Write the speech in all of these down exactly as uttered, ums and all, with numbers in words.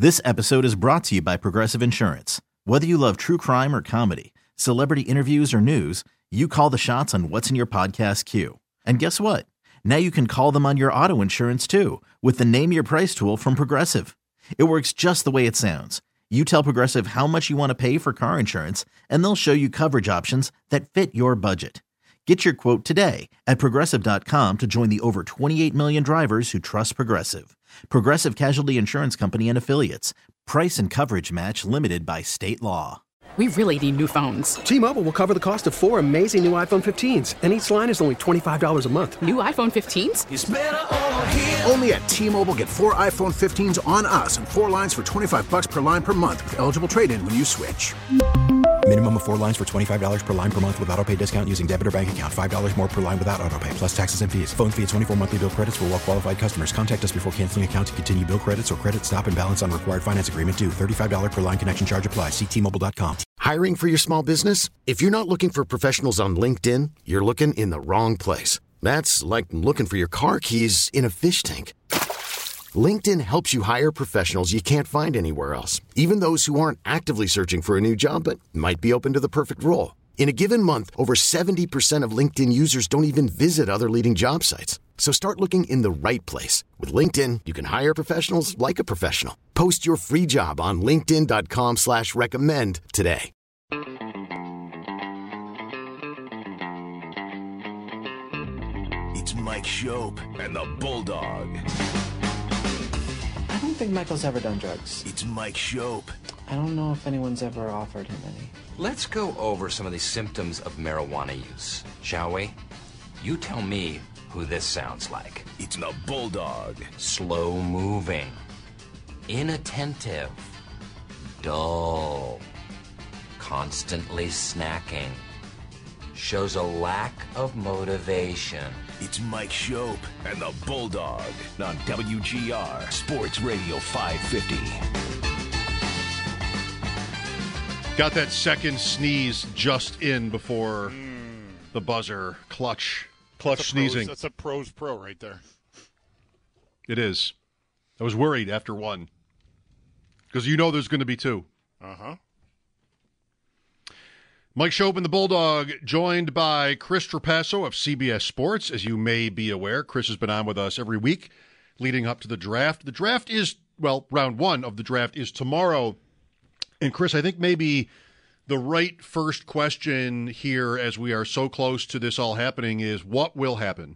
This episode is brought to you by Progressive Insurance. Whether you love true crime or comedy, celebrity interviews or news, you call the shots on what's in your podcast queue. And guess what? Now you can call them on your auto insurance too with the Name Your Price tool from Progressive. It works just the way it sounds. You tell Progressive how much you want to pay for car insurance, and they'll show you coverage options that fit your budget. Get your quote today at Progressive dot com to join the over twenty-eight million drivers who trust Progressive. Progressive Casualty Insurance Company and Affiliates. Price and coverage match limited by state law. We really need new phones. T-Mobile will cover the cost of four amazing new iPhone fifteens, and each line is only twenty-five dollars a month. New iPhone fifteens? It's better over here. Only at T-Mobile, get four iPhone fifteens on us and four lines for twenty-five bucks per line per month with eligible trade-in when you switch. Minimum of four lines for twenty-five dollars per line per month with autopay discount using debit or bank account. five dollars more per line without autopay, plus taxes and fees. Phone fee at twenty-four monthly bill credits for well-qualified customers. Contact us before canceling account to continue bill credits or credit stop and balance on required finance agreement due. thirty-five dollars per line connection charge applies. See T Mobile dot com. Hiring for your small business? If you're not looking for professionals on LinkedIn, you're looking in the wrong place. That's like looking for your car keys in a fish tank. LinkedIn helps you hire professionals you can't find anywhere else, even those who aren't actively searching for a new job but might be open to the perfect role. In a given month, over seventy percent of LinkedIn users don't even visit other leading job sites. So start looking in the right place. With LinkedIn, you can hire professionals like a professional. Post your free job on linkedin dot com slash recommend today. It's Mike Schopp and the Bulldog. I don't think Michael's ever done drugs. It's Mike Schopp. I don't know if anyone's ever offered him any. Let's go over some of the symptoms of marijuana use, shall we? You tell me who this sounds like. It's the Bulldog. Slow moving, inattentive, dull, constantly snacking, shows a lack of motivation. It's Mike Schopp and the Bulldog on W G R Sports Radio five fifty. Got that second sneeze just in before mm. the buzzer. Clutch. Clutch that's sneezing. Pros, that's a pros pro right there. It is. I was worried after one. Because you know there's going to be two. Uh-huh. Mike Schopp and the Bulldog, joined by Chris Trapasso of C B S Sports. As you may be aware, Chris has been on with us every week leading up to the draft. The draft is, well, round one of the draft is tomorrow. And Chris, I think maybe the right first question here, as we are so close to this all happening, is what will happen?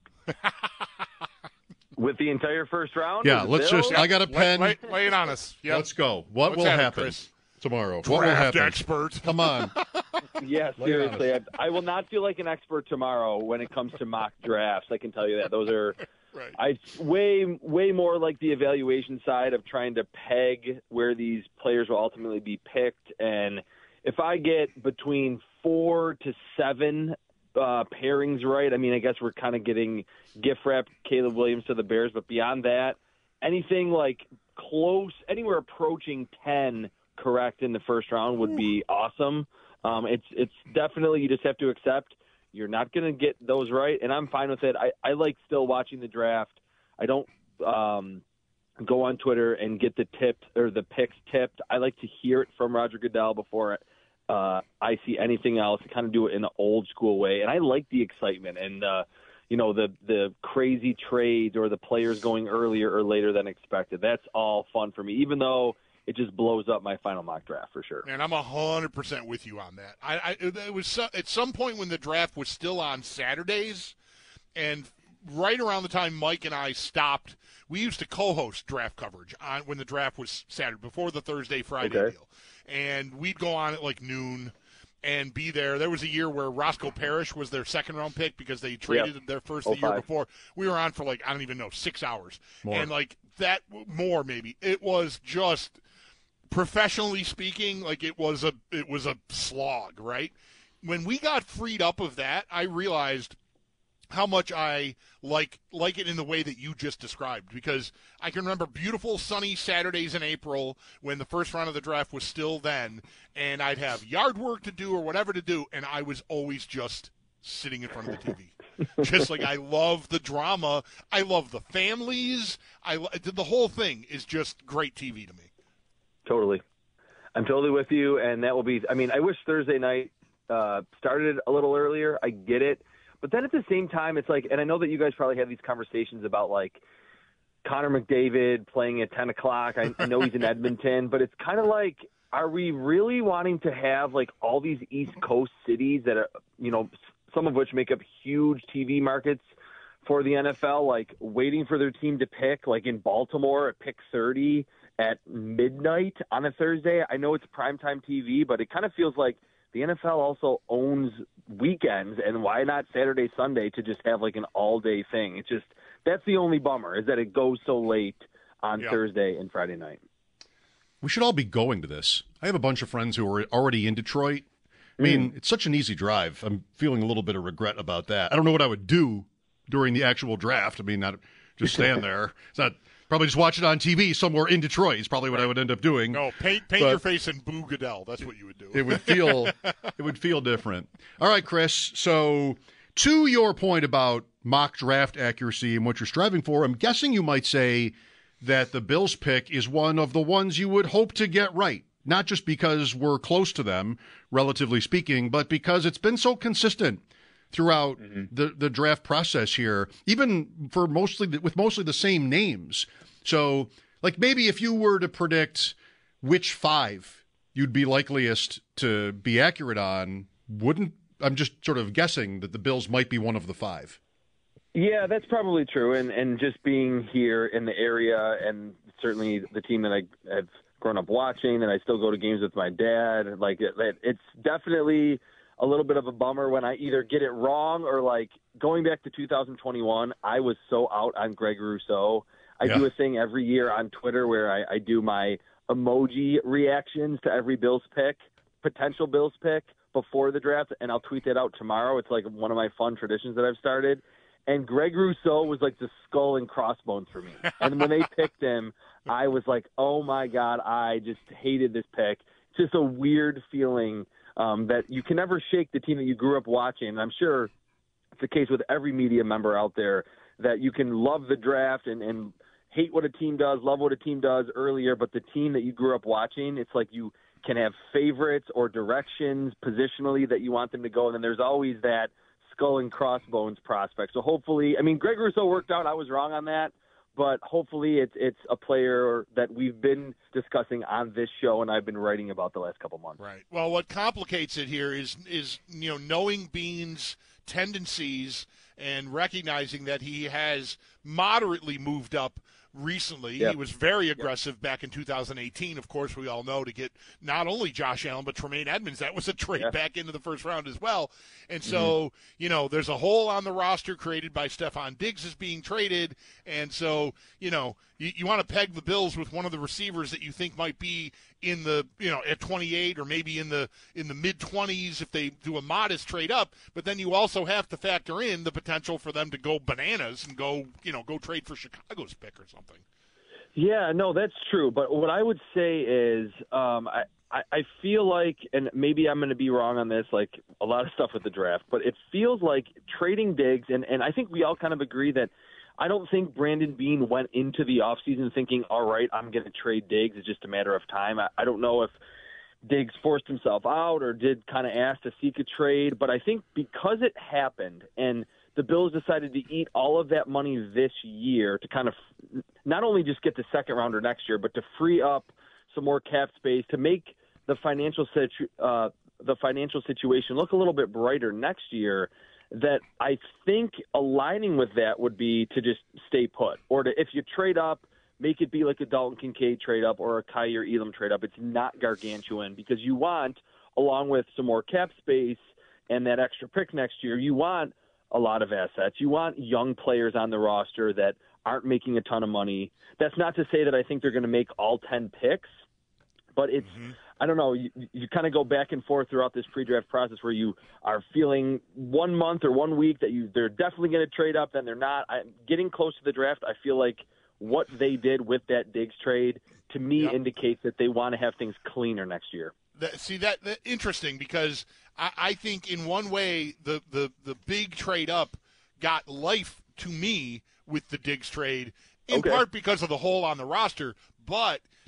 With the entire first round? Yeah, let's Bill? just, I got a pen. Lay, lay, lay it on us. Yep. Let's go. What What's will happening, happen Chris? tomorrow? Draft What will happen? expert. Come on. Yeah, seriously. I, I will not feel like an expert tomorrow when it comes to mock drafts. I can tell you that. Those are right. I way, way more like the evaluation side of trying to peg where these players will ultimately be picked. And if I get between four to seven uh, pairings right, I mean, I guess we're kind of getting gift wrap Caleb Williams to the Bears. But beyond that, anything like close, anywhere approaching ten correct in the first round would be awesome. Um, it's it's definitely, you just have to accept you're not going to get those right, and I'm fine with it. I, I like still watching the draft. I don't um, go on Twitter and get the tips or the picks tipped. I like to hear it from Roger Goodell before uh, I see anything else. I kind of do it in an old school way, and I like the excitement and uh, you know the the crazy trades or the players going earlier or later than expected. That's all fun for me, even though it just blows up my final mock draft for sure. And I'm one hundred percent with you on that. I, I it was so, at some point when the draft was still on Saturdays, and right around the time Mike and I stopped, we used to co-host draft coverage on when the draft was Saturday, before the Thursday, Friday okay. deal. And we'd go on at like noon and be there. There was a year where Roscoe Parrish was their second-round pick because they traded yep. their first the year before. We were on for like, I don't even know, six hours. More. And like that, more maybe. It was just... professionally speaking, like it was a it was a slog, right? When we got freed up of that, I realized how much I like like it in the way that you just described, because I can remember beautiful sunny Saturdays in April when the first round of the draft was still then, and I'd have yard work to do or whatever to do, and I was always just sitting in front of the T V. Just like I love the drama. I love the families. I the whole thing is just great T V to me. Totally. I'm totally with you, and that will be – I mean, I wish Thursday night uh, started a little earlier. I get it. But then at the same time, it's like – and I know that you guys probably have these conversations about, like, Connor McDavid playing at ten o'clock. I, I know he's in Edmonton, but it's kind of like, are we really wanting to have, like, all these East Coast cities that are, you know, some of which make up huge T V markets for the N F L, like, waiting for their team to pick, like in Baltimore at pick thirty – at midnight on a Thursday? I know it's primetime T V, but it kind of feels like the N F L also owns weekends, and why not Saturday, Sunday to just have like an all-day thing? It's just, that's the only bummer, is that it goes so late on yep. Thursday and Friday night. We should all be going to this. I have a bunch of friends who are already in Detroit. I mean, mm. it's such an easy drive. I'm feeling a little bit of regret about that. I don't know what I would do during the actual draft. I mean, not just stand there. It's not... Probably just watch it on T V somewhere in Detroit is probably what I would end up doing. No, paint paint but your face in Boo Goodell. That's what you would do. It would feel it would feel different. All right, Chris. So to your point about mock draft accuracy and what you're striving for, I'm guessing you might say that the Bills pick is one of the ones you would hope to get right. Not just because we're close to them, relatively speaking, but because it's been so consistent throughout mm-hmm. the, the draft process here, even for mostly with mostly the same names. So, like, maybe if you were to predict which five you'd be likeliest to be accurate on, wouldn't I'm just sort of guessing that the Bills might be one of the five. Yeah, that's probably true. And and just being here in the area, and certainly the team that I have grown up watching, and I still go to games with my dad, like it, it's definitely a little bit of a bummer when I either get it wrong or, like, going back to two thousand twenty-one, I was so out on Greg Rousseau. I yeah. do a thing every year on Twitter where I, I do my emoji reactions to every Bills pick, potential Bills pick before the draft, and I'll tweet that out tomorrow. It's like one of my fun traditions that I've started. And Greg Rousseau was like the skull and crossbones for me. And when they picked him, I was like, oh, my God, I just hated this pick. It's just a weird feeling um, that you can never shake the team that you grew up watching. And I'm sure it's the case with every media member out there that you can love the draft and, and hate what a team does, love what a team does earlier, but the team that you grew up watching, it's like you can have favorites or directions positionally that you want them to go, and then there's always that skull and crossbones prospect. So hopefully, I mean, Greg Rousseau worked out. I was wrong on that, but hopefully it's it's a player that we've been discussing on this show and I've been writing about the last couple months. Right. Well, what complicates it here is is you know knowing Bean's tendencies and recognizing that he has moderately moved up recently. Yep. He was very aggressive yep. back in two thousand eighteen, of course, we all know, to get not only Josh Allen but Tremaine Edmonds. That was a trade yep. back into the first round as well. And so, mm-hmm. you know, there's a hole on the roster created by Stephon Diggs is being traded. And so, you know, you, you want to peg the Bills with one of the receivers that you think might be in the, you know, at twenty-eight or maybe in the in the mid-twenties if they do a modest trade up. But then you also have to factor in the potential for them to go bananas and go, you know, go trade for Chicago's pick or something. Yeah, no, that's true. But what I would say is um, I, I, I feel like, and maybe I'm going to be wrong on this, like a lot of stuff with the draft, but it feels like trading Diggs, and, and I think we all kind of agree that I don't think Brandon Beane went into the offseason thinking, all right, I'm going to trade Diggs. It's just a matter of time. I, I don't know if Diggs forced himself out or did kind of ask to seek a trade, but I think because it happened and the Bills decided to eat all of that money this year to kind of not only just get the second rounder next year, but to free up some more cap space to make the financial situ- uh, the financial situation look a little bit brighter next year, that I think aligning with that would be to just stay put, or to, if you trade up, make it be like a Dalton Kincaid trade up or a Kaiir Elam trade up. It's not gargantuan because you want, along with some more cap space and that extra pick next year, you want a lot of assets. You want young players on the roster that aren't making a ton of money. That's not to say that I think they're going to make all ten picks, but it's, mm-hmm. I don't know, you, you kind of go back and forth throughout this pre-draft process where you are feeling one month or one week that you they're definitely going to trade up, then they're not. I'm getting close to the draft, I feel like what they did with that Diggs trade, to me, yep. indicates that they want to have things cleaner next year. That, see, that, that interesting because I, I think in one way the, the, the big trade up got life to me with the Diggs trade, in okay. part because of the hole on the roster, but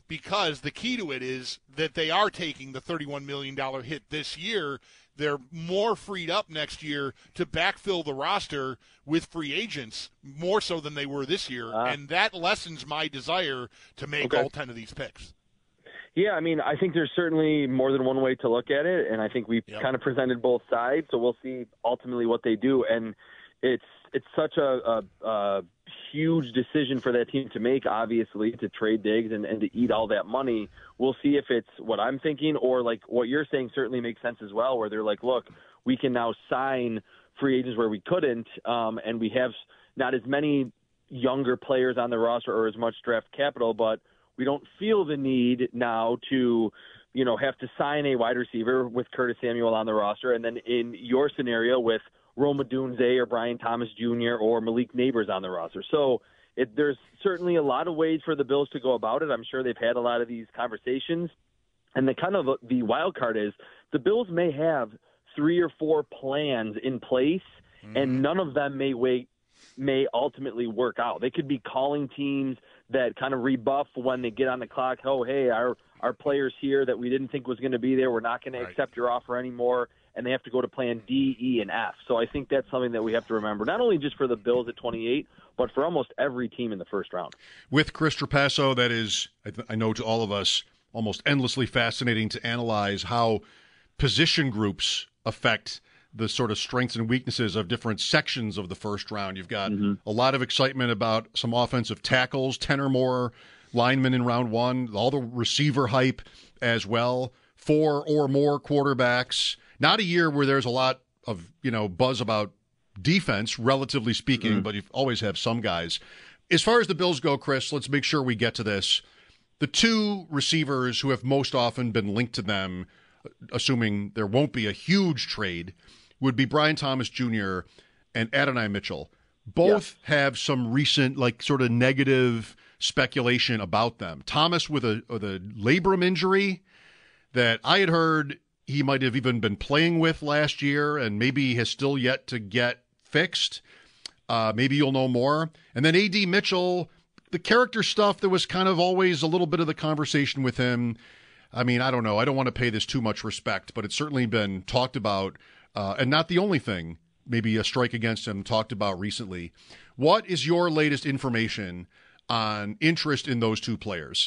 because the key to it is that they are taking the thirty-one million dollars hit this year. They're more freed up next year to backfill the roster with free agents, more so than they were this year, uh, and that lessens my desire to make okay. all ten of these picks. Yeah, I mean, I think there's certainly more than one way to look at it, and I think we've yep. kind of presented both sides, so we'll see ultimately what they do. And it's it's such a, a, a huge decision for that team to make, obviously, to trade Diggs and, and to eat all that money. We'll see if it's what I'm thinking or, like, what you're saying certainly makes sense as well, where they're like, look, we can now sign free agents where we couldn't, um, and we have not as many younger players on the roster or as much draft capital, but we don't feel the need now to, you know, have to sign a wide receiver with Curtis Samuel on the roster. And then in your scenario with Rome Odunze or Brian Thomas Junior or Malik Neighbors on the roster. So it, there's certainly a lot of ways for the Bills to go about it. I'm sure they've had a lot of these conversations. And the kind of the wild card is the Bills may have three or four plans in place, mm-hmm. and none of them may wait, may ultimately work out. They could be calling teams that kind of rebuff when they get on the clock. Oh, hey, our our players here that we didn't think was going to be there, we're not going right. to accept your offer anymore, and they have to go to plan D, E, and F. So I think that's something that we have to remember, not only just for the Bills at twenty-eight, but for almost every team in the first round. With Chris Trapasso, that is, I, th- I know to all of us, almost endlessly fascinating to analyze how position groups affect the sort of strengths and weaknesses of different sections of the first round. You've got mm-hmm. a lot of excitement about some offensive tackles, ten or more linemen in round one, all the receiver hype as well, four or more quarterbacks. Not a year where there's a lot of, you know, buzz about defense, relatively speaking, mm-hmm. but you always have some guys. As far as the Bills go, Chris, let's make sure we get to this. The two receivers who have most often been linked to them, assuming there won't be a huge trade, would be Brian Thomas Junior and Adonai Mitchell. Both yeah. have some recent, like, sort of negative speculation about them. Thomas with a, with a labrum injury that I had heard he might have even been playing with last year and maybe has still yet to get fixed. Uh, maybe you'll know more. And then A D Mitchell, the character stuff that was kind of always a little bit of the conversation with him. I mean, I don't know. I don't want to pay this too much respect, but it's certainly been talked about, uh, and not the only thing, maybe a strike against him talked about recently. What is your latest information on interest in those two players?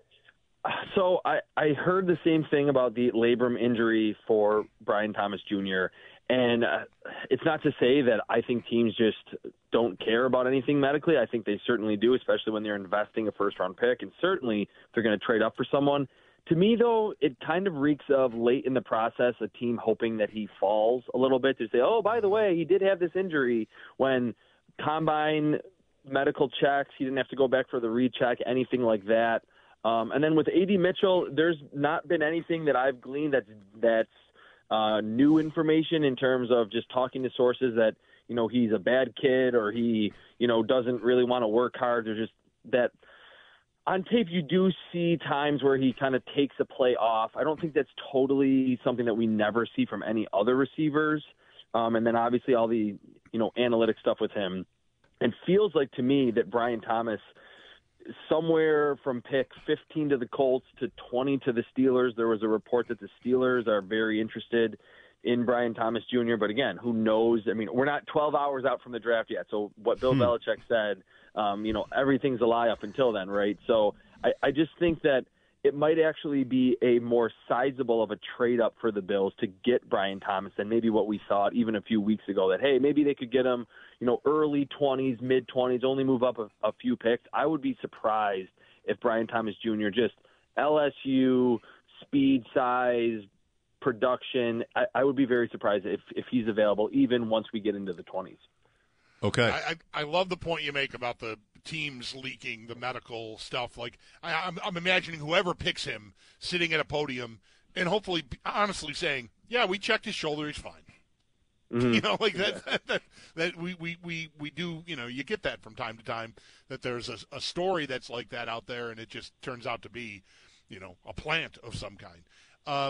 So I, I heard the same thing about the labrum injury for Brian Thomas Junior, and uh, it's not to say that I think teams just don't care about anything medically. I think they certainly do, especially when they're investing a first-round pick, and certainly if they're going to trade up for someone. To me, though, it kind of reeks of late in the process, a team hoping that he falls a little bit to say, oh, by the way, he did have this injury, when combine medical checks, he didn't have to go back for the recheck, anything like that. Um, and then with A D Mitchell, there's not been anything that I've gleaned that's, that's uh, new information in terms of just talking to sources that, you know, he's a bad kid or he, you know, doesn't really want to work hard. There's just that on tape you do see times where he kind of takes a play off. I don't think that's totally something that we never see from any other receivers. Um, and then obviously all the, you know, analytic stuff with him. And feels like to me that Brian Thomas, somewhere from pick fifteen to the Colts to twenty to the Steelers, there was a report that the Steelers are very interested in Brian Thomas Junior But again, who knows? I mean, we're not twelve hours out from the draft yet. So what Bill hmm. Belichick said, um, you know, everything's a lie up until then, right? So I, I just think that it might actually be a more sizable of a trade up for the Bills to get Brian Thomas than maybe what we thought even a few weeks ago, that, hey, maybe they could get him, you know, early twenties, mid twenties, only move up a, a few picks. I would be surprised if Brian Thomas Junior just L S U, speed, size, production. I, I would be very surprised if, if he's available even once we get into the twenties. Okay. I, I, I love the point you make about the teams leaking the medical stuff. Like, I, I'm, I'm imagining whoever picks him sitting at a podium and hopefully honestly saying, yeah, we checked his shoulder, he's fine. Mm-hmm. You know, like that, yeah. that, that, that we, we, we, we do, you know, you get that from time to time, that there's a, a story that's like that out there, and it just turns out to be, you know, a plant of some kind. Um,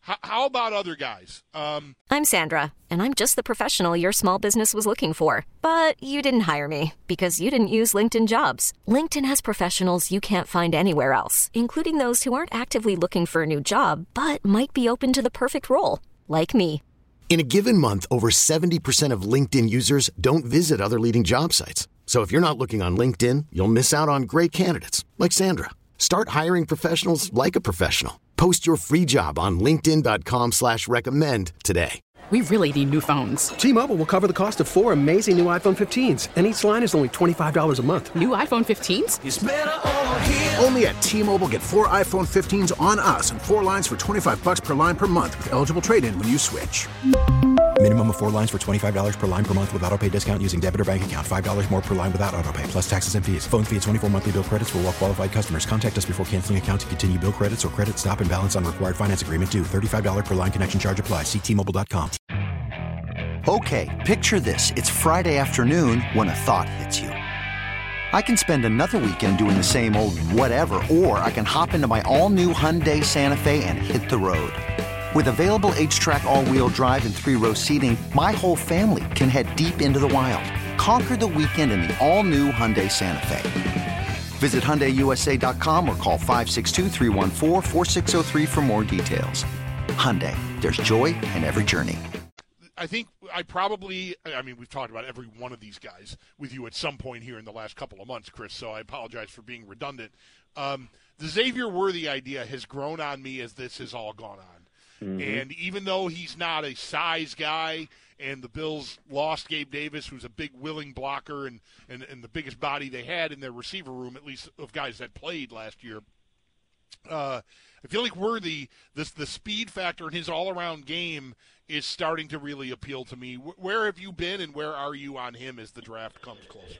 H- how about other guys? Um, I'm Sandra, and I'm just the professional your small business was looking for. But you didn't hire me because you didn't use LinkedIn Jobs. LinkedIn has professionals you can't find anywhere else, including those who aren't actively looking for a new job, but might be open to the perfect role, like me. In a given month, over seventy percent of LinkedIn users don't visit other leading job sites. So if you're not looking on LinkedIn, you'll miss out on great candidates like Sandra. Start hiring professionals like a professional. Post your free job on linkedin.com slash recommend today. We really need new phones. T-Mobile will cover the cost of four amazing new iPhone fifteens, and each line is only twenty-five dollars a month. New iPhone fifteens? It's better over here. Only at T-Mobile, get four iPhone fifteens on us and four lines for twenty-five bucks per line per month with eligible trade-in when you switch. Minimum of four lines for twenty-five dollars per line per month with autopay discount using debit or bank account. five dollars more per line without autopay, plus taxes and fees. Phone fee at twenty-four monthly bill credits for well-qualified customers. Contact us before canceling account to continue bill credits or credit stop and balance on required finance agreement due. thirty-five dollars per line connection charge applies. See T Mobile dot com. Okay, picture this. It's Friday afternoon when a thought hits you. I can spend another weekend doing the same old whatever, or I can hop into my all-new Hyundai Santa Fe and hit the road. With available H-Track all-wheel drive and three-row seating, my whole family can head deep into the wild. Conquer the weekend in the all-new Hyundai Santa Fe. Visit Hyundai U S A dot com or call five six two, three one four, four six zero three for more details. Hyundai, there's joy in every journey. I think I probably, I mean, we've talked about every one of these guys with you at some point here in the last couple of months, Chris, so I apologize for being redundant. Um, the Xavier Worthy idea has grown on me as this has all gone on. Mm-hmm. And even though he's not a size guy, and the Bills lost Gabe Davis, who's a big willing blocker and, and, and the biggest body they had in their receiver room, at least of guys that played last year, uh, I feel like Worthy, this, the speed factor in his all-around game is starting to really appeal to me. Where have you been and where are you on him as the draft comes closer?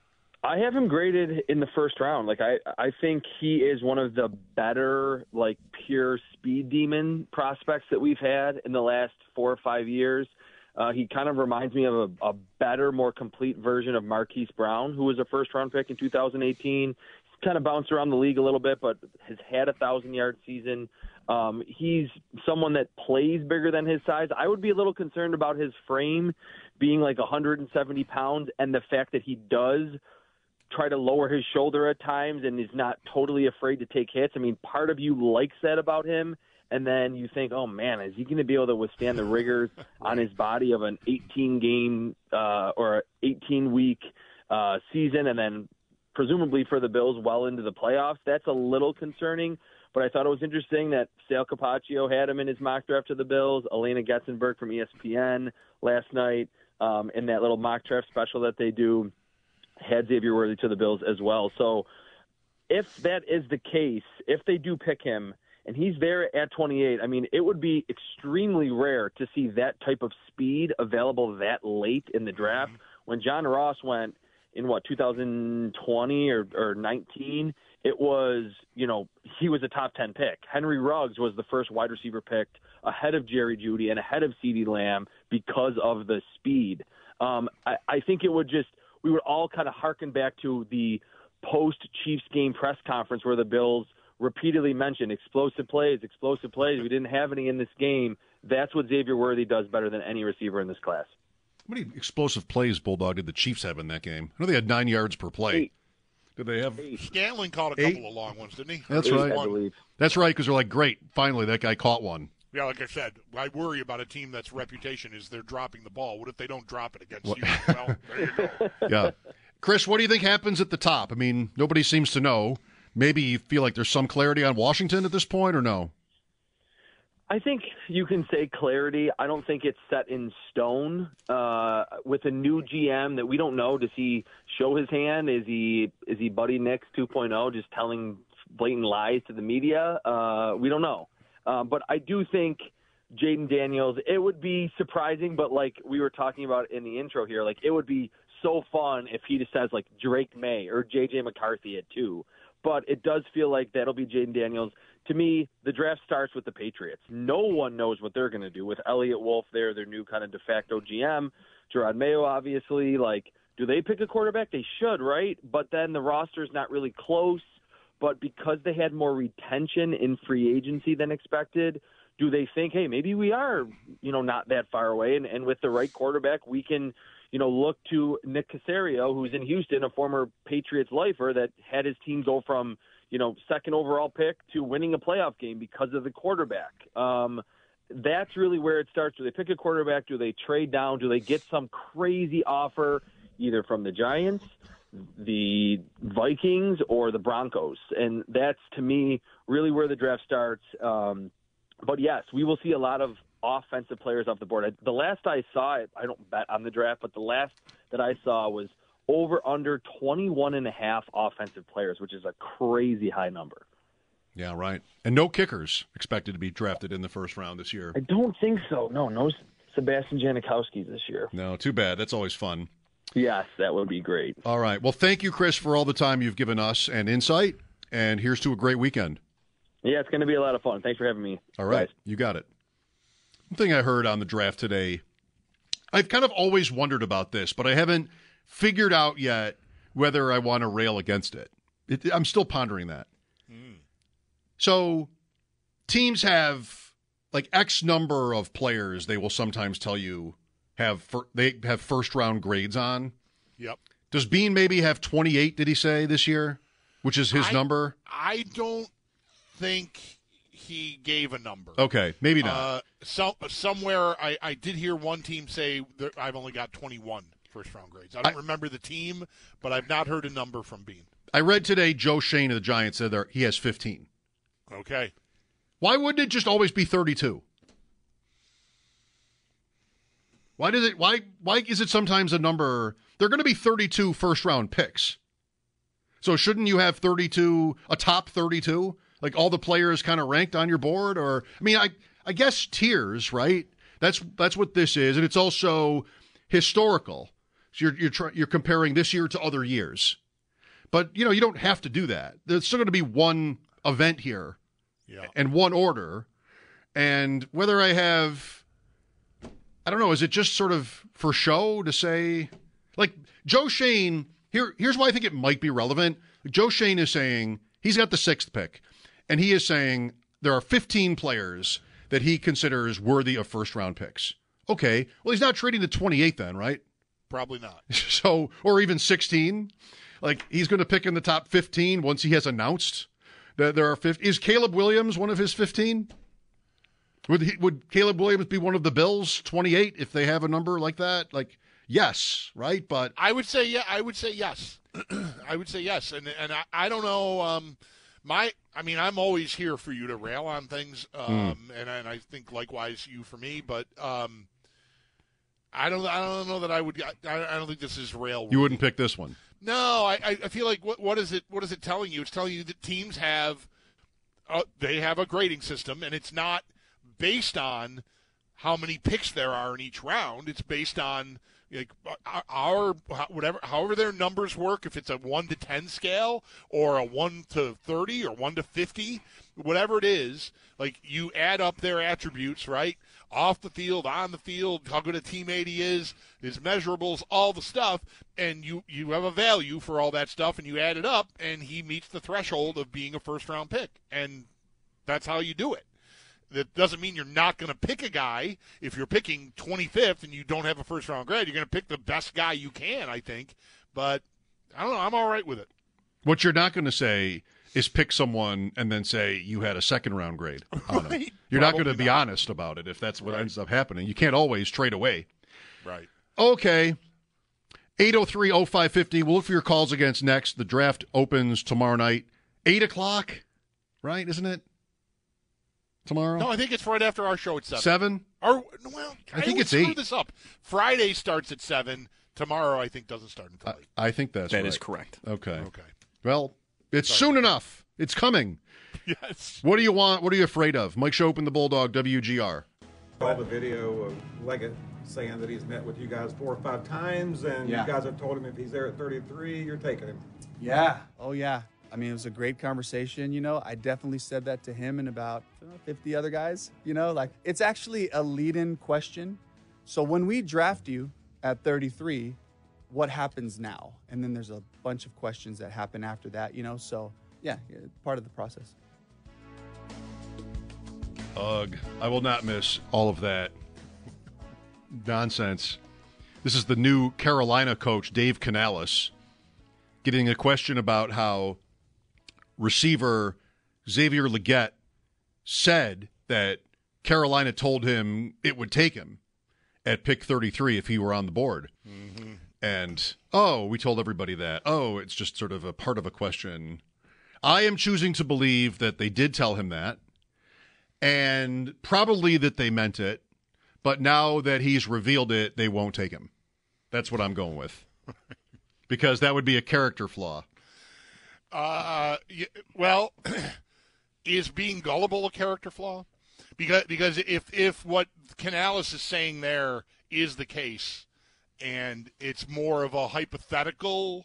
I have him graded in the first round. Like I, I think he is one of the better, like pure speed demon prospects that we've had in the last four or five years. Uh, he kind of reminds me of a, a better, more complete version of Marquise Brown, who was a first-round pick in two thousand eighteen. He's kind of bounced around the league a little bit, but has had a thousand-yard season. Um, he's someone that plays bigger than his size. I would be a little concerned about his frame being like one hundred seventy pounds and the fact that he does try to lower his shoulder at times and is not totally afraid to take hits. I mean, part of you likes that about him, and then you think, oh, man, is he going to be able to withstand the rigors on his body of an eighteen-game uh, or eighteen-week uh, season, and then presumably for the Bills well into the playoffs? That's a little concerning, but I thought it was interesting that Sal Capaccio had him in his mock draft to the Bills. Elena Getzenberg from E S P N last night um, in that little mock draft special that they do had Xavier Worthy to the Bills as well. So if that is the case, if they do pick him and he's there at twenty-eight, I mean, it would be extremely rare to see that type of speed available that late in the draft. Mm-hmm. When John Ross went in, what, two thousand twenty or, or nineteen, it was, you know, he was a top ten pick. Henry Ruggs was the first wide receiver picked ahead of Jerry Jeudy and ahead of CeeDee Lamb because of the speed. Um, I, I think it would just, we would all kind of hearken back to the post-Chiefs game press conference where the Bills repeatedly mentioned explosive plays, explosive plays. We didn't have any in this game. That's what Xavier Worthy does better than any receiver in this class. How many explosive plays, Bulldog, did the Chiefs have in that game? I know they had nine yards per play. Eight. Did they have? Eight. Scantling caught a Eight? couple of long ones, didn't he? That's Eight, right. I believe. That's right, because they're like, great, finally that guy caught one. Yeah, like I said, I worry about a team that's reputation is they're dropping the ball. What if they don't drop it against What? you? Well, there you go. Yeah. Chris, what do you think happens at the top? I mean, nobody seems to know. Maybe you feel like there's some clarity on Washington at this point, or no? I think you can say clarity. I don't think it's set in stone. Uh, with a new G M that we don't know, does he show his hand? Is he is he Buddy Nix two point oh, just telling blatant lies to the media? Uh, we don't know. Uh, but I do think Jaden Daniels, it would be surprising, but like we were talking about in the intro here, like it would be so fun if he just says like Drake May or J J McCarthy at two. But it does feel like that'll be Jaden Daniels. To me, the draft starts with the Patriots. No one knows what they're going to do with Elliott Wolf there, their new kind of de facto G M. Gerard Mayo, obviously. Like, do they pick a quarterback? They should, right? But then the roster's not really close. But because they had more retention in free agency than expected, do they think, hey, maybe we are, you know, not that far away, and, and with the right quarterback, we can, you know, look to Nick Caserio, who's in Houston, a former Patriots lifer that had his team go from, you know, second overall pick to winning a playoff game because of the quarterback. Um, that's really where it starts. Do they pick a quarterback? Do they trade down? Do they get some crazy offer either from the Giants, the Vikings, or the Broncos? And that's, to me, really where the draft starts. Um, but, yes, we will see a lot of offensive players off the board. The last I saw it, I don't bet on the draft, but the last that I saw was over under twenty-one and a half offensive players, which is a crazy high number. Yeah, right. And no kickers expected to be drafted in the first round this year. I don't think so. No, no Sebastian Janikowski this year. No, too bad. That's always fun. Yes, that would be great. All right. Well, thank you, Chris, for all the time you've given us and insight. And here's to a great weekend. Yeah, it's going to be a lot of fun. Thanks for having me. All right. Guys. You got it. One thing I heard on the draft today, I've kind of always wondered about this, but I haven't figured out yet whether I want to rail against it. it I'm still pondering that. Mm. So teams have like X number of players they will sometimes tell you have fir- they have first round grades on. Yep. Does Bean maybe have twenty-eight, did he say, this year, which is his I, number? I don't think he gave a number. Okay, maybe not. Uh, so, somewhere I, I did hear one team say that I've only got twenty-one first-round grades. I don't I, remember the team, but I've not heard a number from Bean. I read today Joe Shane of the Giants said there he has fifteen. Okay. Why wouldn't it just always be thirty-two? Why does it? Why? Why is it sometimes a number? They're going to be thirty-two first-round picks. So shouldn't you have thirty-two, a top thirty-two? Like all the players kind of ranked on your board? Or, I mean, I I guess tiers, right? That's that's what this is. And it's also historical. So you're you're, try, you're comparing this year to other years. But, you know, you don't have to do that. There's still going to be one event here yeah. and one order. And whether I have, I don't know, is it just sort of for show to say, like Joe Shane, here, here's why I think it might be relevant. Joe Shane is saying he's got the sixth pick. And he is saying there are fifteen players that he considers worthy of first-round picks. Okay, well, he's not trading to twenty-eight then, right? Probably not. So, or even sixteen. Like, he's going to pick in the top fifteen once he has announced that there are fifteen. Is Caleb Williams one of his fifteen? Would he, would Caleb Williams be one of the Bills' twenty-eight if they have a number like that? Like, yes, right? But I would say yeah. I would say yes. I would say yes. And and I, I don't know. Um, my I mean, I'm always here for you to rail on things, um, mm. and and I think likewise you for me. But um, I don't I don't know that I would. I, I don't think this is rail. You wouldn't pick this one. No, I, I feel like what what is it? What is it telling you? It's telling you that teams have uh, they have a grading system, and it's not based on how many picks there are in each round. It's based on like our whatever, however their numbers work. If it's a one to ten scale or a one to thirty or one to fifty, whatever it is, like you add up their attributes, right? Off the field, on the field, how good a teammate he is, his measurables, all the stuff, and you, you have a value for all that stuff, and you add it up, and he meets the threshold of being a first-round pick, and that's how you do it. That doesn't mean you're not going to pick a guy. If you're picking twenty-fifth and you don't have a first-round grade, you're going to pick the best guy you can, I think. But, I don't know, I'm all right with it. What you're not going to say is pick someone and then say you had a second-round grade on right. him. You're not going to be not. honest about it if that's what right. ends up happening. You can't always trade away. Right. Okay. eight oh three oh five fifty. We'll look for your calls against next. The draft opens tomorrow night. eight o'clock, right? Isn't it? Tomorrow? No, I think it's right after our show at seven. seven? Or, well, I, I think it's screw eight. this up. Friday starts at seven. Tomorrow, I think, doesn't start until eight. I, I think that's that right. is correct. Okay. Okay. Well, it's Sorry. soon enough. It's coming. Yes. What do you want? What are you afraid of? Mike Schopp and the Bulldog, W G R. All the video of Leggett saying that he's met with you guys four or five times, and yeah. you guys have told him if he's there at thirty-three, you're taking him. Yeah. Oh, yeah. I mean, it was a great conversation. You know, I definitely said that to him and about fifty other guys. You know, like it's actually a lead-in question. So when we draft you at thirty-three, what happens now? And then there's a bunch of questions that happen after that, you know, so yeah, part of the process. Ugh. I will not miss all of that nonsense. This is the new Carolina coach, Dave Canales, getting a question about how receiver Xavier Legette said that Carolina told him it would take him at pick thirty-three if he were on the board. Mm-hmm. And, oh, we told everybody that. Oh, it's just sort of a part of a question. I am choosing to believe that they did tell him that, and probably that they meant it, but now that he's revealed it, they won't take him. That's what I'm going with. Because that would be a character flaw. Uh, well, is being gullible a character flaw? Because because if if what Canales is saying there is the case, and it's more of a hypothetical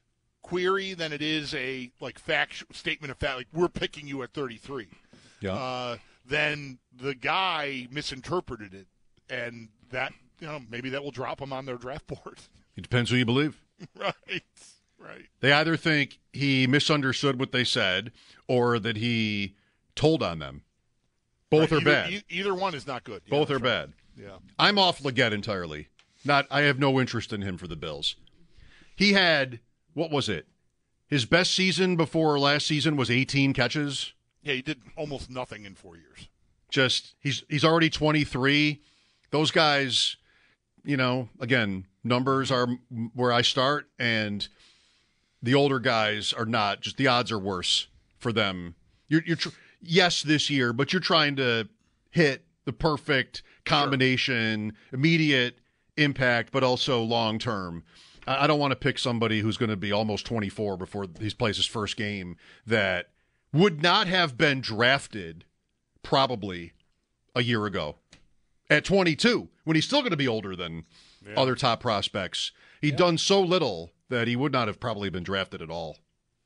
query than it is a like fact statement of fact, like we're picking you at thirty-three. Yeah. Uh, then the guy misinterpreted it, and that you know maybe that will drop him on their draft board. It depends who you believe. Right. Right. They either think he misunderstood what they said or that he told on them. Both right. are either, bad. E- either one is not good. Yeah, Both are right. bad. Yeah. I'm off Legette entirely. Not. I have no interest in him for the Bills. He had, what was it? His best season before last season was eighteen catches. Yeah, he did almost nothing in four years. Just, he's he's already twenty-three. Those guys, you know, again, numbers are where I start, and the older guys are not. Just the odds are worse for them. You're, you're tr- yes, this year, but you're trying to hit the perfect combination, sure. Immediate impact, but also long term. I don't want to pick somebody who's going to be almost twenty-four before he plays his first game that would not have been drafted probably a year ago at twenty-two, when he's still going to be older than yeah. other top prospects. He'd yeah. done so little that he would not have probably been drafted at all.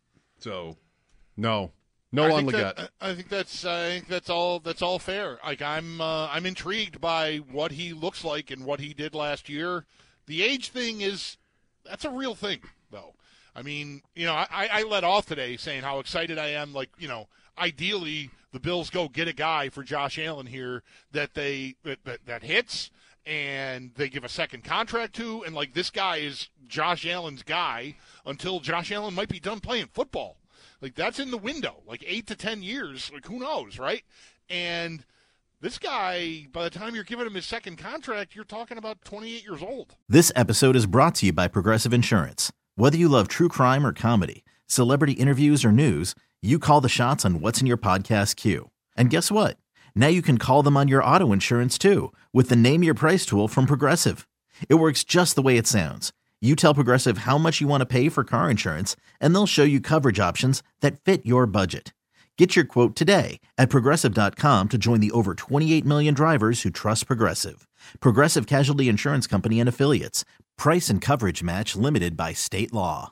So, no. No on Legette. I think that's I think that's all that's all fair. Like I'm uh, I'm intrigued by what he looks like and what he did last year. The age thing is that's a real thing, though. I mean, you know, I, I let off today saying how excited I am. Like, you know, ideally the Bills go get a guy for Josh Allen here that they that, that, that hits and they give a second contract to, and like this guy is Josh Allen's guy until Josh Allen might be done playing football. Like, that's in the window, like eight to ten years. Like, who knows, right? And this guy, by the time you're giving him his second contract, you're talking about twenty-eight years old. This episode is brought to you by Progressive Insurance. Whether you love true crime or comedy, celebrity interviews or news, you call the shots on what's in your podcast queue. And guess what? Now you can call them on your auto insurance, too, with the Name Your Price tool from Progressive. It works just the way it sounds. You tell Progressive how much you want to pay for car insurance, and they'll show you coverage options that fit your budget. Get your quote today at Progressive dot com to join the over twenty-eight million drivers who trust Progressive. Progressive Casualty Insurance Company and Affiliates. Price and coverage match limited by state law.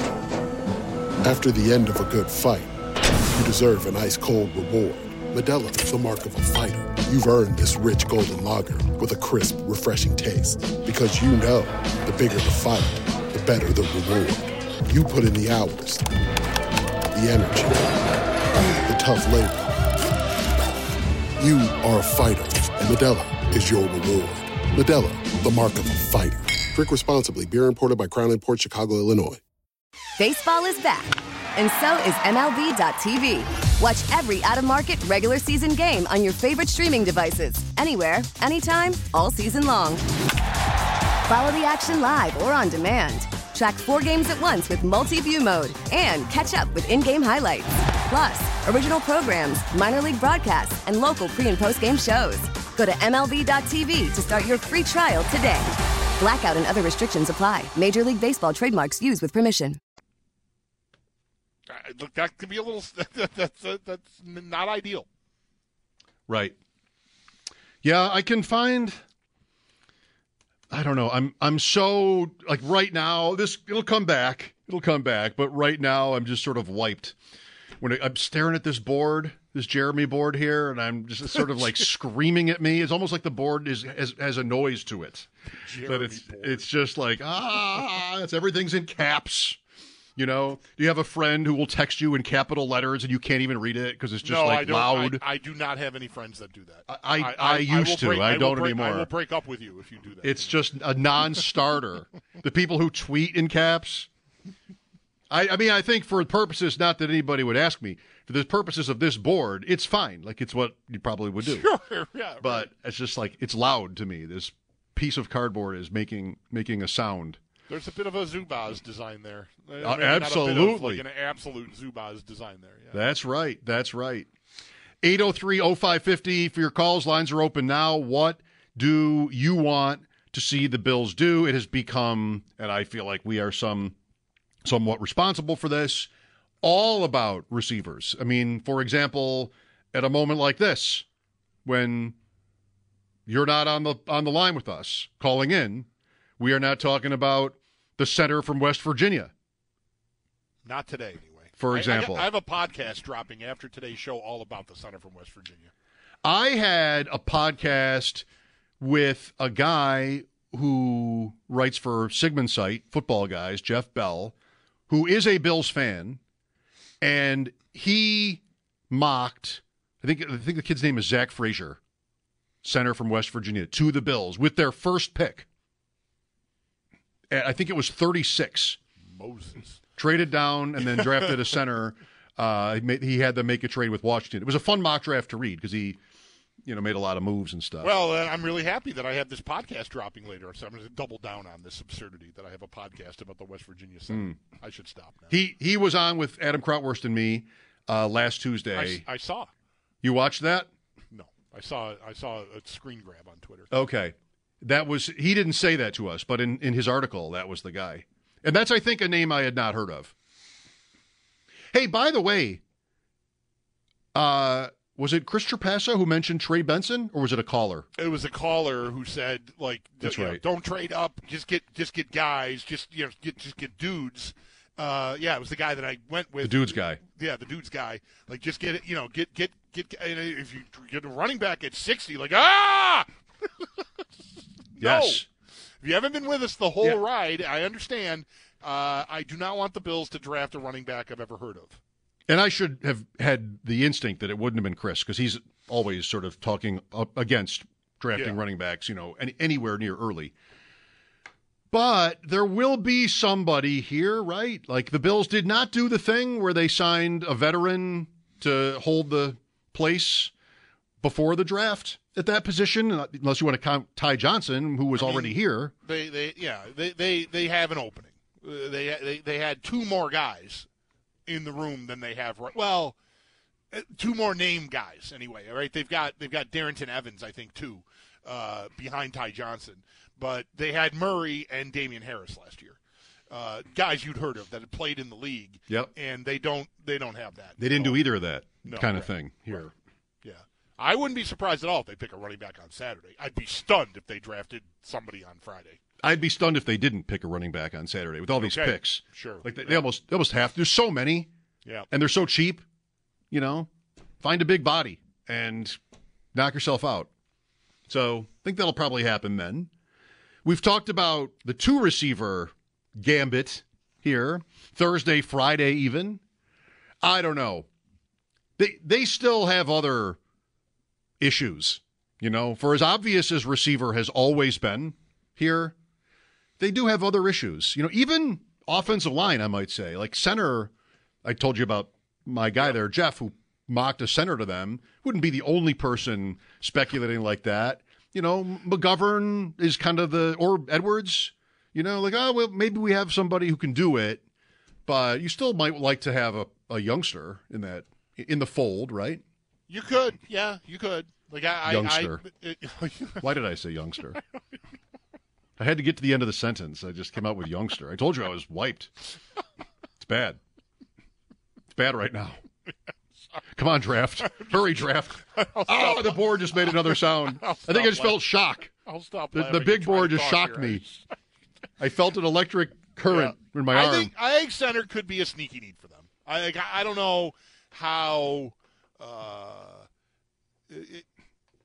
After the end of a good fight, you deserve an ice-cold reward. Modelo is the mark of a fighter. You've earned this rich golden lager with a crisp, refreshing taste. Because you know, the bigger the fight, the better the reward. You put in the hours, the energy, the tough labor. You are a fighter, and Modelo is your reward. Modelo, the mark of a fighter. Drink responsibly. Beer imported by Crown Imports, Chicago, Illinois. Baseball is back, and so is M L B dot T V. Watch every out-of-market regular season game on your favorite streaming devices. Anywhere, anytime, all season long. Follow the action live or on demand. Track four games at once with multi-view mode and catch up with in-game highlights. Plus, original programs, minor league broadcasts, and local pre- and post-game shows. Go to M L B dot T V to start your free trial today. Blackout and other restrictions apply. Major League Baseball trademarks used with permission. Uh, look, that could be a little – that's uh, that's not ideal. Right. Yeah, I can find – I don't know. I'm I'm so – like right now, this – it'll come back. It'll come back. But right now, I'm just sort of wiped. When I, I'm staring at this board, this Jeremy board here, and I'm just sort of like screaming at me. It's almost like the board is has, has a noise to it. Jeremy but it's board. It's just like, ah, it's everything's in caps. You know, do you have a friend who will text you in capital letters and you can't even read it because it's just no, like I don't, loud? I, I do not have any friends that do that. I, I, I, I used I to. Break, I, I don't break, anymore. I will break up with you if you do that. It's just a non-starter. The people who tweet in caps. I, I mean, I think for purposes, not that anybody would ask me, for the purposes of this board, it's fine. Like, it's what you probably would do. Sure, yeah. But right. it's just like, it's loud to me. This piece of cardboard is making making a sound. There's a bit of a Zubaz design there. Uh, absolutely. Of, like an absolute Zubaz design there. Yeah. That's right. That's right. eight oh three oh five five oh for your calls. Lines are open now. What do you want to see the Bills do? It has become, and I feel like we are some somewhat responsible for this, all about receivers. I mean, for example, at a moment like this, when you're not on the on the line with us calling in, we are not talking about the center from West Virginia. Not today, anyway. For example. I, I, I have a podcast dropping after today's show all about the center from West Virginia. I had a podcast with a guy who writes for Sigmund Site, Football Guys, Jeff Bell, who is a Bills fan, and he mocked, I think I think the kid's name is Zach Frazier, center from West Virginia, to the Bills with their first pick. And I think it was thirty-six. Moses. Traded down and then drafted a center. Uh, he, made, he had them make a trade with Washington. It was a fun mock draft to read because he, you know, made a lot of moves and stuff. Well, uh, I'm really happy that I have this podcast dropping later, so I'm going to double down on this absurdity that I have a podcast about the West Virginia center. Mm. I should stop now. He he was on with Adam Krautwurst and me uh, last Tuesday. I, I saw. You watched that? No, I saw. I saw a screen grab on Twitter. Okay, that was he didn't say that to us, but in, in his article, that was the guy. And that's, I think, a name I had not heard of. Hey, by the way, uh, was it Chris Trapasso who mentioned Trey Benson, or was it a caller? It was a caller who said, like, that's you right. know, don't trade up, just get just get guys, just you know, get just get dudes. Uh, yeah, it was the guy that I went with. The dudes guy. Yeah, the dudes guy. Like, just get it, you know, get get get. If you get a running back at sixty, like, ah. No. Yes. If you haven't been with us the whole yeah. ride, I understand. Uh, I do not want the Bills to draft a running back I've ever heard of. And I should have had the instinct that it wouldn't have been Chris, because he's always sort of talking up against drafting yeah. running backs, you know, any, anywhere near early. But there will be somebody here, right? Like the Bills did not do the thing where they signed a veteran to hold the place before the draft at that position, unless you want to count Ty Johnson, who was I mean, already here. They, they, yeah, they, they, they have an opening. Uh, they, they, they had two more guys in the room than they have right. Well, uh, two more name guys anyway. Right? They've got they've got Darrington Evans, I think, too, uh, behind Ty Johnson. But they had Murray and Damian Harris last year, uh, guys you'd heard of that had played in the league. Yep. And they don't they don't have that. They didn't no. do either of that no, kind right. of thing here. Right. Yeah. I wouldn't be surprised at all if they pick a running back on Saturday. I'd be stunned if they drafted somebody on Friday. I'd be stunned if they didn't pick a running back on Saturday with all these okay. picks. Sure. Like they, yeah. they almost they almost have to. There's so many. Yeah. And they're so cheap. You know, find a big body and knock yourself out. So I think that'll probably happen then. We've talked about the two receiver gambit here, Thursday, Friday even. I don't know. They they still have other issues, you know. For as obvious as receiver has always been here, they do have other issues. You know, even offensive line, I might say. Like center, I told you about my guy there, Jeff, who mocked a center to them. Wouldn't be the only person speculating like that. You know, McGovern is kind of the, or Edwards, you know, like, oh, well, maybe we have somebody who can do it, but you still might like to have a, a youngster in that, in the fold, right? You could, yeah, you could. Like I, youngster. I, I, Why did I say youngster? I had to get to the end of the sentence. I just came out with youngster. I told you I was wiped. It's bad. It's bad right now. Come on, draft. Hurry, draft. Oh, the board just made another sound. I think I just felt shock. I'll stop The, the big board just shocked me. I felt an electric current yeah. in my I arm. Think, I think center could be a sneaky need for them. I I don't know how. Uh, it,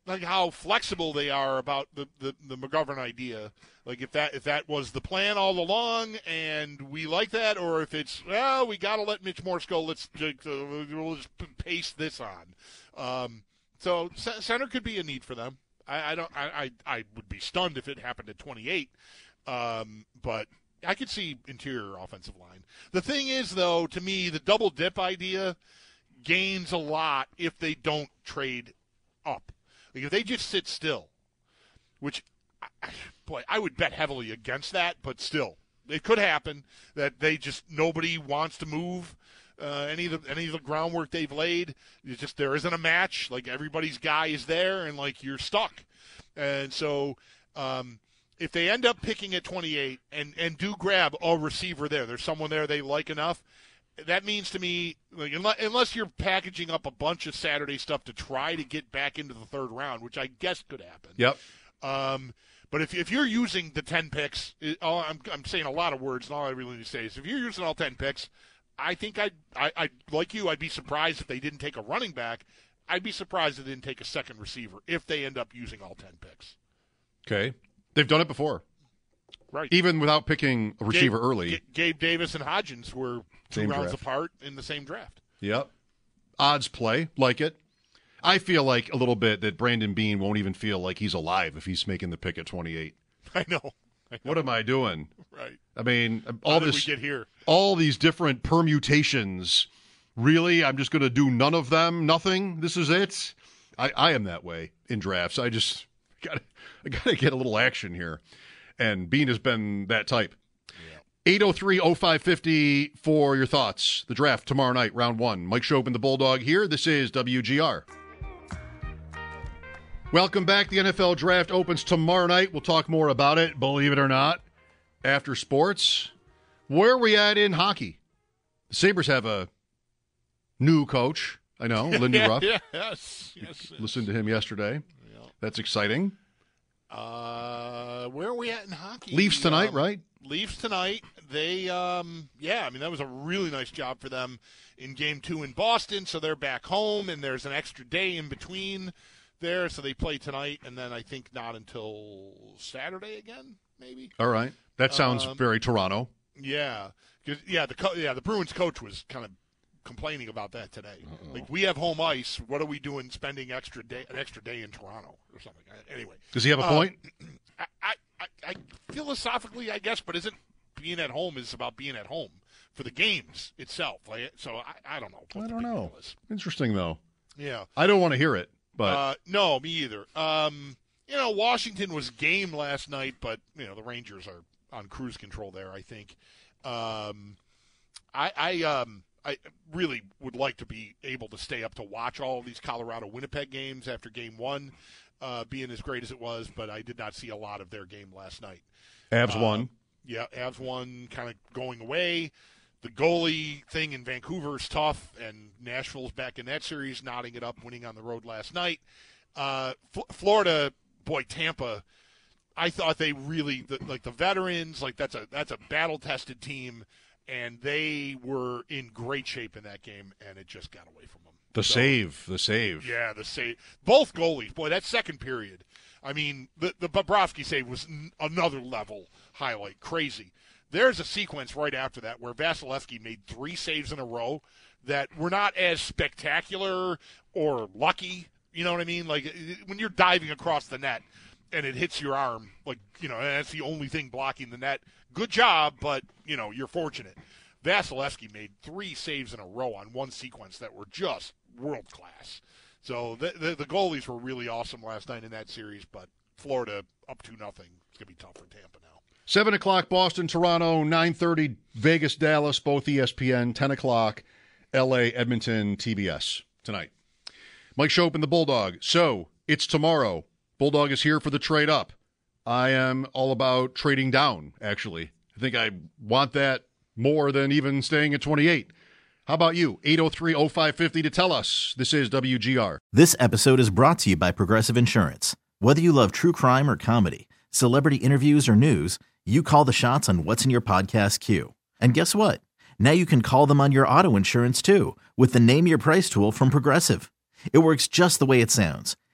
like how flexible they are about the, the, the McGovern idea. Like if that if that was the plan all along and we like that, or if it's, well, we got to let Mitch Morse go. Let's just, uh, we'll just paste this on. Um, so c- center could be a need for them. I, I don't. I, I I would be stunned if it happened at twenty-eight. Um, but I could see interior offensive line. The thing is, though, to me, the double dip idea gains a lot if they don't trade up. Like if they just sit still, which, boy, I would bet heavily against that, but still, it could happen that they just, nobody wants to move uh, any of the any of the groundwork they've laid. It's just there isn't a match. Like everybody's guy is there, and like you're stuck. And so um, if they end up picking at twenty-eight and, and do grab a receiver there, there's someone there they like enough, that means to me, like, unless you're packaging up a bunch of Saturday stuff to try to get back into the third round, which I guess could happen. Yep. Um, but if if you're using the ten picks, it, oh, I'm I'm saying a lot of words, and all I really need to say is if you're using all ten picks, I think I'd, I I like you. I'd be surprised if they didn't take a running back. I'd be surprised if they didn't take a second receiver if they end up using all ten picks. Okay, they've done it before. Right. Even without picking a receiver Gabe, early. G- Gabe Davis and Hodgins were two Same rounds draft. apart in the same draft. Yep. Odds play, like it. I feel like a little bit that Brandon Beane won't even feel like he's alive if he's making the pick at twenty-eight. I know. I know. What am I doing? Right. I mean, all How did this. we get here? All these different permutations. Really, I'm just going to do none of them. Nothing. This is it. I, I am that way in drafts. I just got. I got to get a little action here, and Beane has been that type. eight oh three oh five fifty for your thoughts. The draft tomorrow night, round one. Mike Schopp and the Bulldog here. This is W G R. Welcome back. The N F L draft opens tomorrow night. We'll talk more about it, believe it or not, after sports. Where are we at in hockey? The Sabres have a new coach. I know, Lindy Ruff. yes, yes, yes. Listened to him yesterday. Yeah. That's exciting. Uh, where are we at in hockey? Leafs tonight, um, right? Leafs tonight. They, um, yeah, I mean, that was a really nice job for them in game two in Boston, so they're back home, and there's an extra day in between there, so they play tonight, and then I think not until Saturday again, maybe. All right. That sounds Um, very Toronto. Yeah. 'Cause, yeah, the co- yeah, the Bruins coach was kind of complaining about that today. Uh-oh. Like, we have home ice. What are we doing spending extra day, an extra day in Toronto or something? Anyway. Does he have a uh, point? I, I, I, I philosophically, I guess, but isn't being at home is about being at home for the games itself. Like, so I, I don't know. I don't know. Interesting, though. Yeah. I don't want to hear it, but Uh, no, me either. Um, you know, Washington was game last night, but, you know, the Rangers are on cruise control there, I think. Um, I, I, um, I really would like to be able to stay up to watch all of these Colorado-Winnipeg games after game one uh, being as great as it was, but I did not see a lot of their game last night. Avs Uh, won. Yeah, Avs won, kind of going away. The goalie thing in Vancouver is tough, and Nashville's back in that series, knotting it up, winning on the road last night. Uh, F- Florida, boy, Tampa, I thought they really, the, like the veterans, like that's a that's a battle-tested team, and they were in great shape in that game, and it just got away from them. The So- save, the save. Yeah, the save. Both goalies, boy, that second period. I mean, the the Bobrovsky save was n- another level highlight, crazy. There's a sequence right after that where Vasilevsky made three saves in a row that were not as spectacular or lucky. You know what I mean? Like when you're diving across the net and it hits your arm, like, you know, that's the only thing blocking the net. Good job, but, you know, you're fortunate. Vasilevsky made three saves in a row on one sequence that were just world class. So the, the the goalies were really awesome last night in that series, but Florida up to nothing. It's going to be tough for Tampa now. Seven o'clock, Boston, Toronto. Nine thirty, Vegas, Dallas. Both E S P N. Ten o'clock, L A, Edmonton, T B S tonight. Mike Schopp and the Bulldog. So it's tomorrow. Bulldog is here for the trade up. I am all about trading down. Actually, I think I want that more than even staying at twenty-eight. How about you? eight oh three oh five fifty to tell us. This is W G R. This episode is brought to you by Progressive Insurance. Whether you love true crime or comedy, celebrity interviews or news, you call the shots on what's in your podcast queue. And guess what? Now you can call them on your auto insurance too with the Name Your Price tool from Progressive. It works just the way it sounds.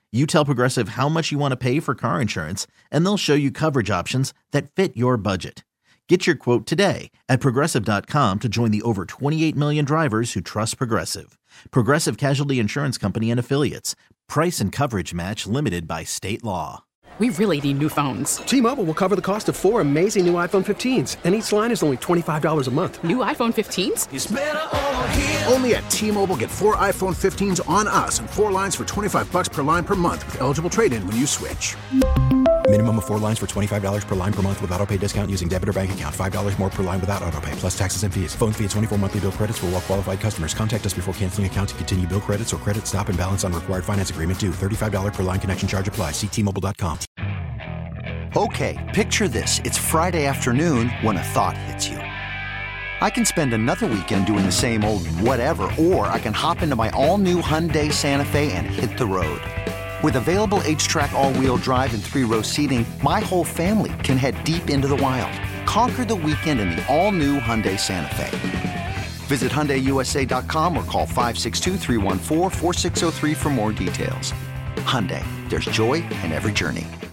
You tell Progressive how much you want to pay for car insurance, and they'll show you coverage options that fit your budget. Get your quote today at Progressive dot com to join the over twenty-eight million drivers who trust Progressive. Progressive Casualty Insurance Company and Affiliates. Price and coverage match limited by state law. We really need new phones. T-Mobile will cover the cost of four amazing new iPhone fifteens, and each line is only twenty-five dollars a month. New iPhone fifteens? It's better over here. Only at T-Mobile, get four iPhone fifteens on us and four lines for twenty-five bucks per line per month with eligible trade-in when you switch. Minimum of four lines for twenty-five dollars per line per month with autopay discount using debit or bank account. five dollars more per line without autopay, plus taxes and fees. Phone fee at twenty-four monthly bill credits for well-qualified customers. Contact us before canceling account to continue bill credits or credit stop and balance on required finance agreement due. thirty-five dollars per line connection charge applies. See T Mobile dot com. Okay, picture this. It's Friday afternoon when a thought hits you. I can spend another weekend doing the same old whatever, or I can hop into my all-new Hyundai Santa Fe and hit the road. With available H-Track all-wheel drive and three-row seating, my whole family can head deep into the wild. Conquer the weekend in the all-new Hyundai Santa Fe. Visit Hyundai U S A dot com or call five six two, three one four, four six zero three for more details. Hyundai, there's joy in every journey.